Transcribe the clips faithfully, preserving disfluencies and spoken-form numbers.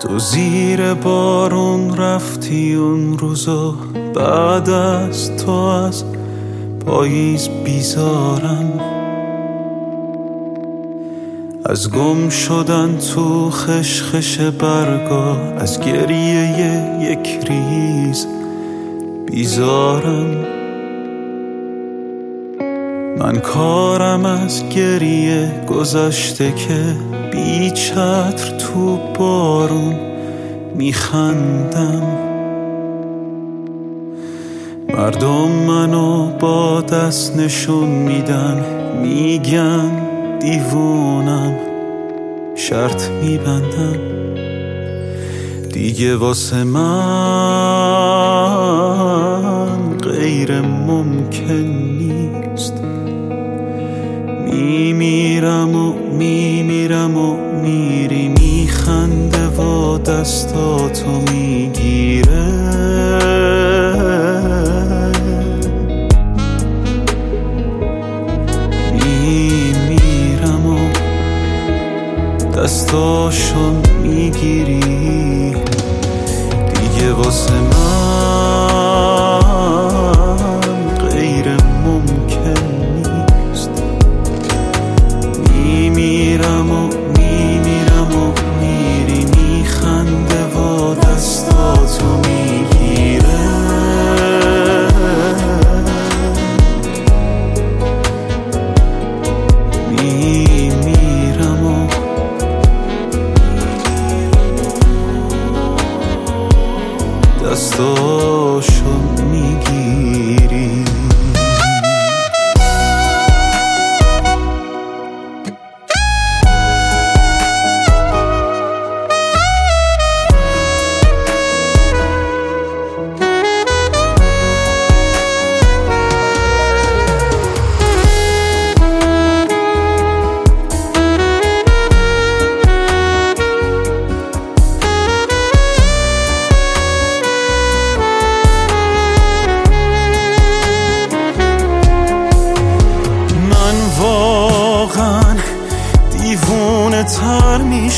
تو زیر بارون رفتی اون روزا، بعد از تو از پاییز بیزارم. از گم شدن تو خشخش برگا، از گریه یک ریز بیزارم. من کارم از گریه گذشته که بی چتر تو بارون میخندم. مردم منو با دست نشون میدن، میگن دیوونم، شرط میبندم. دیگه واسه من غیر ممکن نیست. میمیرم و میمیرم و میری، میخنده و دستاتو میگیره. میمیرم و دستاشو میگیری. دیگه واسه من غیر ممکن نیست. میمیرم و میمیرم و میری، میخنده و دستاتو میگیره. میمیرم و دستاشو میگیری. دیوونه تر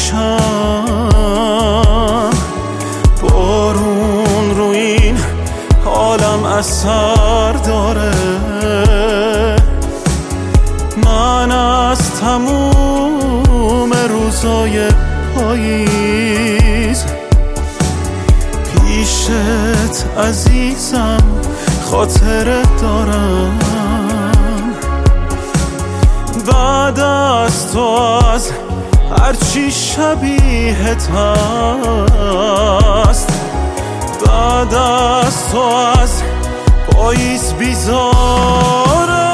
میشم، بارون رو این حالم اثر داره. من از تموم روزای پاییز پیشت عزیزم خاطره دارم. بعد از تو از هرچی شبیهت هست، بعد از تو از پاییز بیزارم.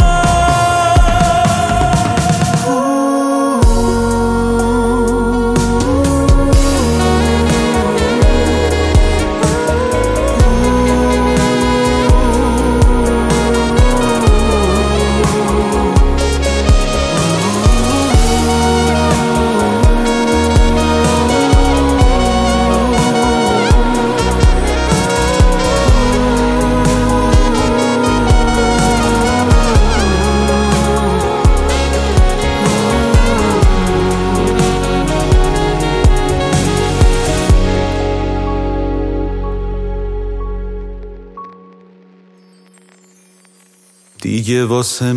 دیگه واسه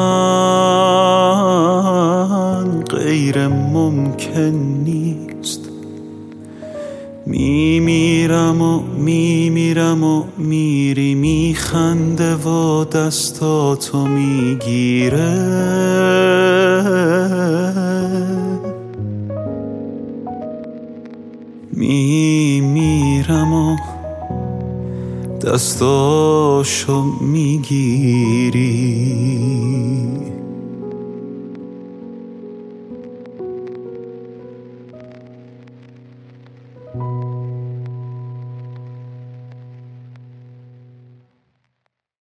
من غیر ممکن نیست. میمیرم و میمیرم و میری، میخنده و دستاتو میگیره. میمیرم و دستاشو میگیری.